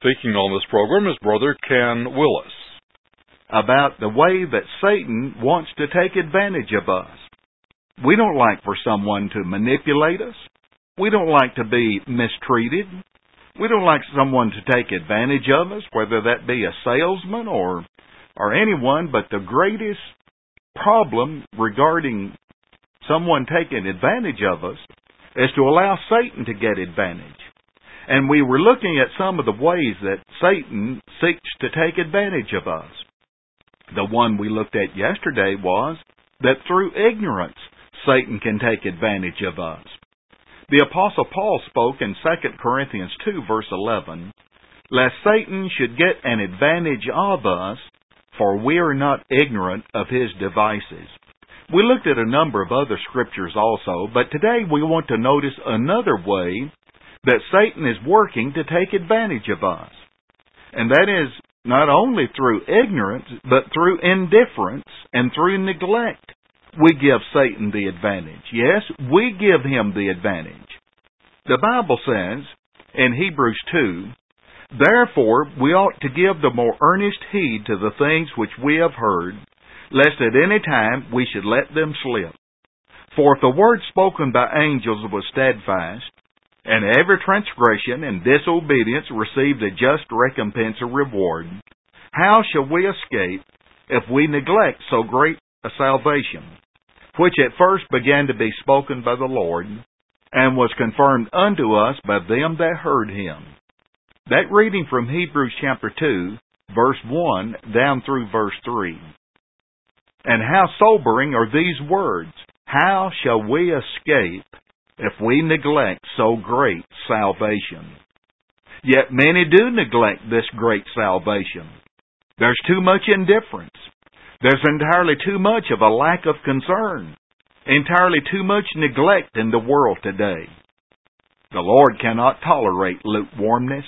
Speaking on this program is Brother Ken Willis. About the way that Satan wants to take advantage of us. We don't like for someone to manipulate us. We don't like to be mistreated. We don't like someone to take advantage of us, whether that be a salesman or anyone. But the greatest problem regarding someone taking advantage of us is to allow Satan to get advantage. And we were looking at some of the ways that Satan seeks to take advantage of us. The one we looked at yesterday was that through ignorance, Satan can take advantage of us. The Apostle Paul spoke in 2 Corinthians 2, verse 11, "Lest Satan should get an advantage of us, for we are not ignorant of his devices." We looked at a number of other scriptures also, but today we want to notice another way that Satan is working to take advantage of us. And that is not only through ignorance, but through indifference and through neglect. We give Satan the advantage. Yes, we give him the advantage. The Bible says in Hebrews 2, "Therefore we ought to give the more earnest heed to the things which we have heard, lest at any time we should let them slip. For if the word spoken by angels was steadfast, and every transgression and disobedience received a just recompense or reward, how shall we escape if we neglect so great a salvation, which at first began to be spoken by the Lord, and was confirmed unto us by them that heard him?" That reading from Hebrews chapter 2, verse 1, down through verse 3. And how sobering are these words, "How shall we escape if we neglect so great salvation?" Yet many do neglect this great salvation. There's too much indifference. There's entirely too much of a lack of concern. Entirely too much neglect in the world today. The Lord cannot tolerate lukewarmness.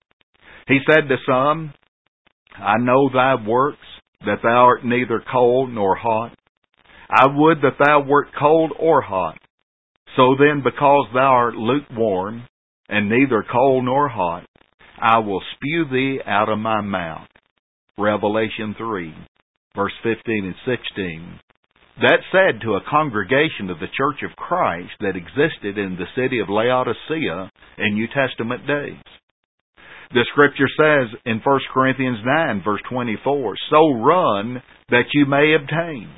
He said to some, "I know thy works, that thou art neither cold nor hot. I would that thou wert cold or hot. So then, because thou art lukewarm, and neither cold nor hot, I will spew thee out of my mouth." Revelation 3, verse 15 and 16. That said to a congregation of the Church of Christ that existed in the city of Laodicea in New Testament days. The Scripture says in 1 Corinthians 9, verse 24, "So run that you may obtain."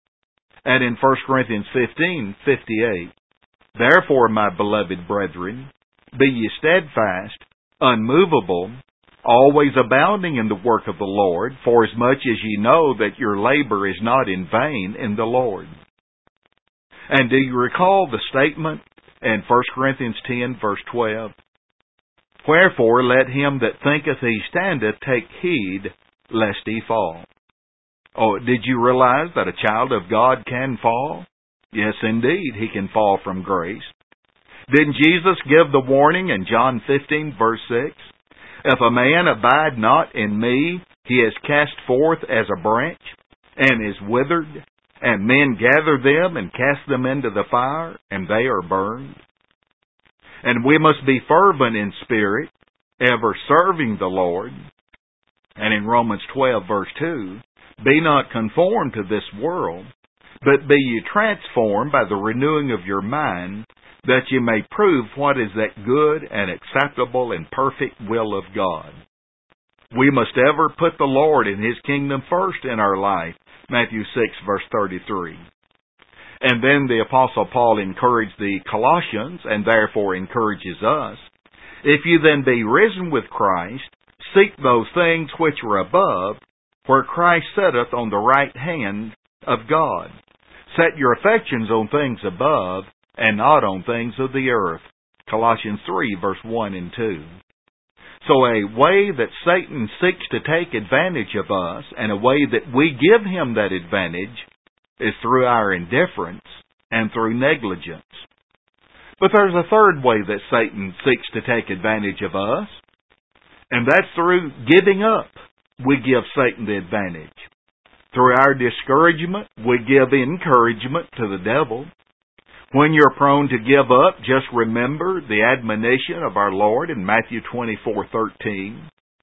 And in 1 Corinthians 15, 58, "Therefore, my beloved brethren, be ye steadfast, unmovable, always abounding in the work of the Lord, forasmuch as ye know that your labor is not in vain in the Lord." And do you recall the statement in 1 Corinthians 10, verse 12? "Wherefore let him that thinketh he standeth take heed lest he fall." Oh, did you realize that a child of God can fall? Yes, indeed, he can fall from grace. Didn't Jesus give the warning in John 15, verse 6? "If a man abide not in me, he is cast forth as a branch, and is withered, and men gather them and cast them into the fire, and they are burned." And we must be fervent in spirit, ever serving the Lord. And in Romans 12, verse 2, "Be not conformed to this world, but be ye transformed by the renewing of your mind, that ye may prove what is that good and acceptable and perfect will of God." We must ever put the Lord and His kingdom first in our life. Matthew 6, verse 33. And then the Apostle Paul encouraged the Colossians, and therefore encourages us, "If you then be risen with Christ, seek those things which are above, where Christ sitteth on the right hand of God. Set your affections on things above, and not on things of the earth." Colossians 3, verse 1 and 2. So a way that Satan seeks to take advantage of us, and a way that we give him that advantage, is through our indifference and through negligence. But there's a third way that Satan seeks to take advantage of us, and that's through giving up. We give Satan the advantage. Through our discouragement, we give encouragement to the devil. When you're prone to give up, just remember the admonition of our Lord in Matthew 24:13.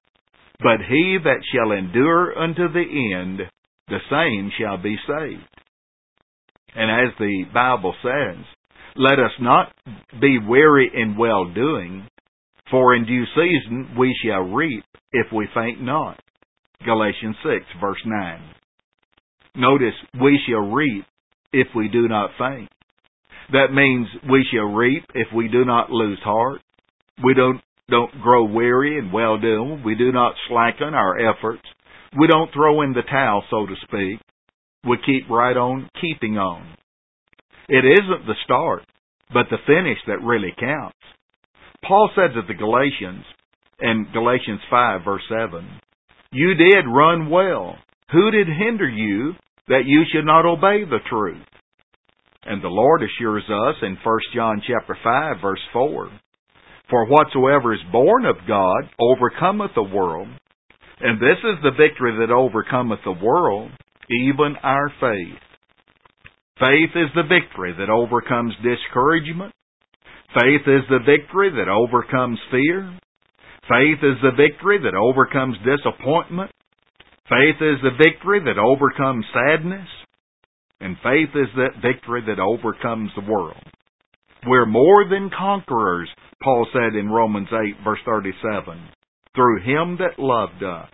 But he that shall endure unto the end, the same shall be saved. And as the Bible says, let us not be weary in well-doing, for in due season we shall reap if we faint not. Galatians 6, verse 9. Notice, we shall reap if we do not faint. That means we shall reap if we do not lose heart. We don't grow weary in well-doing. We do not slacken our efforts. We don't throw in the towel, so to speak. We keep right on keeping on. It isn't the start, but the finish that really counts. Paul said to the Galatians, in Galatians 5, verse 7, "You did run well. Who did hinder you that you should not obey the truth?" And the Lord assures us in 1 John chapter 5, verse 4, "For whatsoever is born of God overcometh the world, and this is the victory that overcometh the world, even our faith." Faith is the victory that overcomes discouragement. Faith is the victory that overcomes fear. Faith is the victory that overcomes disappointment. Faith is the victory that overcomes sadness. And faith is that victory that overcomes the world. We're more than conquerors, Paul said in Romans 8, verse 37, through Him that loved us.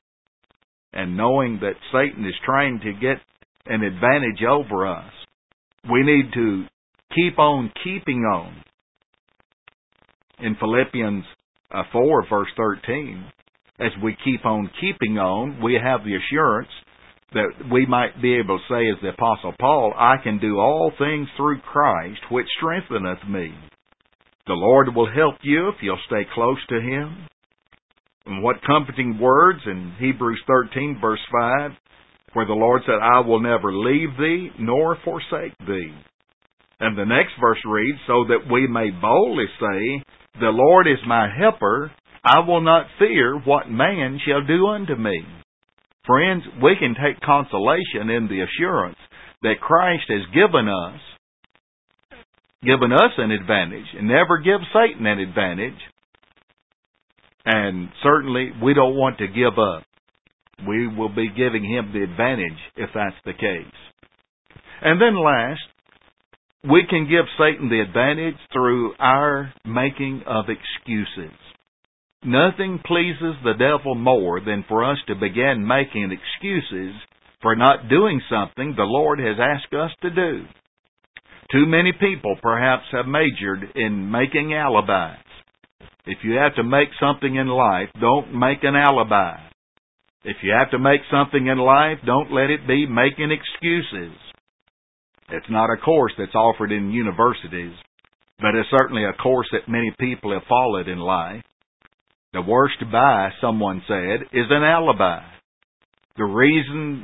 And knowing that Satan is trying to get an advantage over us, we need to keep on keeping on. In Philippians 4, verse 13, as we keep on keeping on, we have the assurance that we might be able to say as the Apostle Paul, "I can do all things through Christ, which strengtheneth me." The Lord will help you if you'll stay close to Him. And what comforting words in Hebrews 13, verse 5, where the Lord said, "I will never leave thee nor forsake thee." And the next verse reads, "So that we may boldly say, The Lord is my helper, I will not fear what man shall do unto me." Friends, we can take consolation in the assurance that Christ has given us an advantage, and never give Satan an advantage. And certainly we don't want to give up. We will be giving him the advantage if that's the case. And then last, we can give Satan the advantage through our making of excuses. Nothing pleases the devil more than for us to begin making excuses for not doing something the Lord has asked us to do. Too many people perhaps have majored in making alibis. If you have to make something in life, don't make an alibi. If you have to make something in life, don't let it be making excuses. It's not a course that's offered in universities, but it's certainly a course that many people have followed in life. The worst buy, someone said, is an alibi. The reasons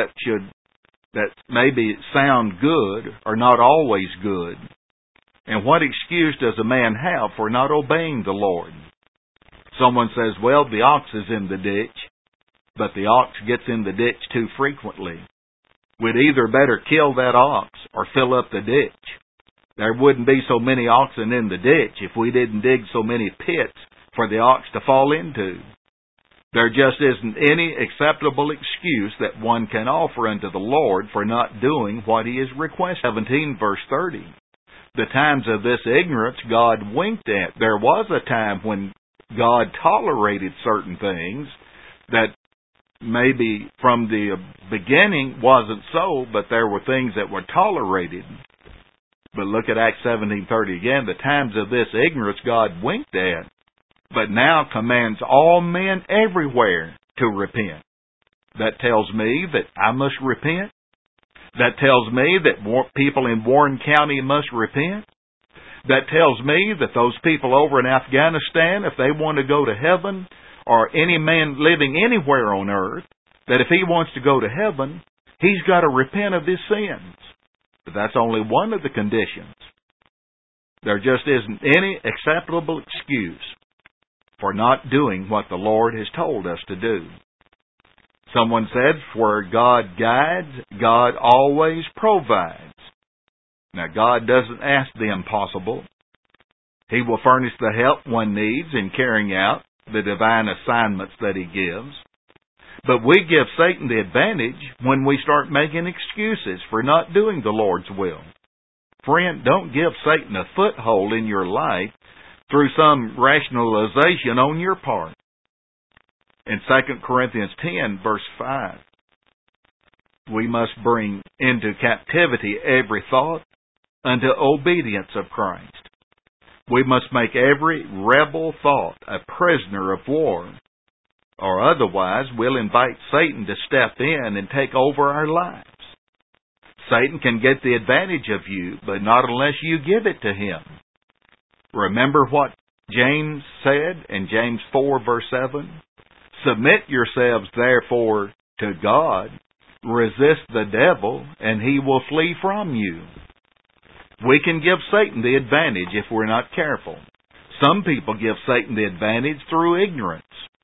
that maybe sound good are not always good. And what excuse does a man have for not obeying the Lord? Someone says, "Well, the ox is in the ditch," but the ox gets in the ditch too frequently. We'd either better kill that ox or fill up the ditch. There wouldn't be so many oxen in the ditch if we didn't dig so many pits for the ox to fall into. There just isn't any acceptable excuse that one can offer unto the Lord for not doing what He has requested. 17 verse 30. The times of this ignorance God winked at. There was a time when God tolerated certain things that maybe from the beginning wasn't so, but there were things that were tolerated. But look at Acts 17:30 again. The times of this ignorance God winked at, but now commands all men everywhere to repent. That tells me that I must repent. That tells me that people in Warren County must repent. That tells me that those people over in Afghanistan, if they want to go to heaven, or any man living anywhere on earth, that if he wants to go to heaven, he's got to repent of his sins. But that's only one of the conditions. There just isn't any acceptable excuse for not doing what the Lord has told us to do. Someone said, "Where God guides, God always provides." Now, God doesn't ask the impossible. He will furnish the help one needs in carrying out the divine assignments that He gives. But we give Satan the advantage when we start making excuses for not doing the Lord's will. Friend, don't give Satan a foothold in your life through some rationalization on your part. In 2 Corinthians 10, verse 5, we must bring into captivity every thought unto obedience of Christ. We must make every rebel thought a prisoner of war, or otherwise we'll invite Satan to step in and take over our lives. Satan can get the advantage of you, but not unless you give it to him. Remember what James said in James 4, verse 7? Submit yourselves therefore to God, resist the devil, and he will flee from you. We can give Satan the advantage if we're not careful. Some people give Satan the advantage through ignorance.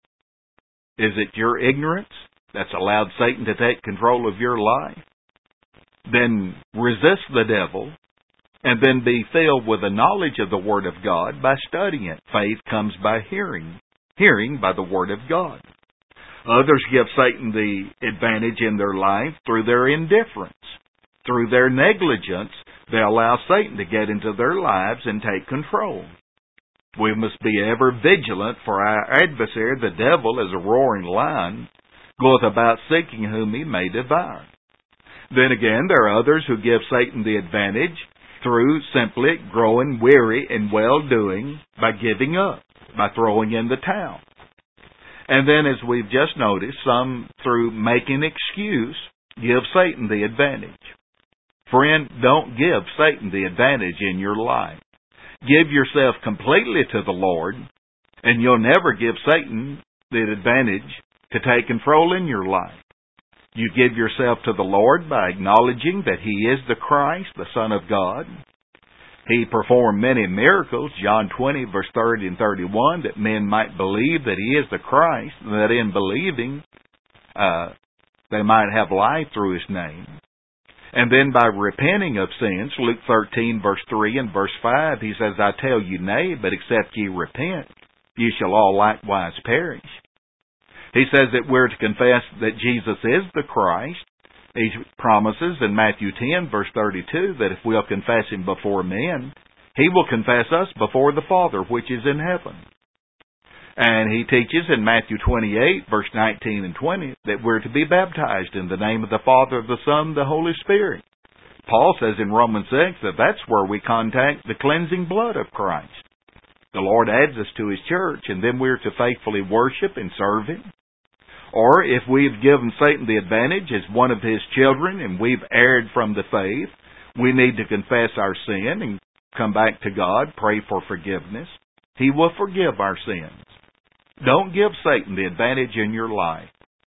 Is it your ignorance that's allowed Satan to take control of your life? Then resist the devil, and then be filled with the knowledge of the Word of God by studying it. Faith comes by hearing, hearing by the Word of God. Others give Satan the advantage in their life through their indifference. Through their negligence, they allow Satan to get into their lives and take control. We must be ever vigilant, for our adversary, the devil, as a roaring lion, goeth about seeking whom he may devour. Then again, there are others who give Satan the advantage through simply growing weary in well-doing by giving up, by throwing in the towel. And then, as we've just noticed, some, through making excuse, give Satan the advantage. Friend, don't give Satan the advantage in your life. Give yourself completely to the Lord, and you'll never give Satan the advantage to take control in your life. You give yourself to the Lord by acknowledging that He is the Christ, the Son of God. He performed many miracles, John 20, verse 30 and 31, that men might believe that He is the Christ, and that in believing they might have life through His name. And then by repenting of sins, Luke 13, verse 3 and verse 5, He says, I tell you, nay, but except ye repent, ye shall all likewise perish. He says that we're to confess that Jesus is the Christ. He promises in Matthew 10, verse 32, that if we'll confess Him before men, He will confess us before the Father which is in heaven. And He teaches in Matthew 28, verse 19 and 20, that we're to be baptized in the name of the Father, of the Son, the Holy Spirit. Paul says in Romans 6 that that's where we contact the cleansing blood of Christ. The Lord adds us to His church, and then we're to faithfully worship and serve Him. Or if we've given Satan the advantage as one of His children and we've erred from the faith, we need to confess our sin and come back to God, pray for forgiveness. He will forgive our sins. Don't give Satan the advantage in your life.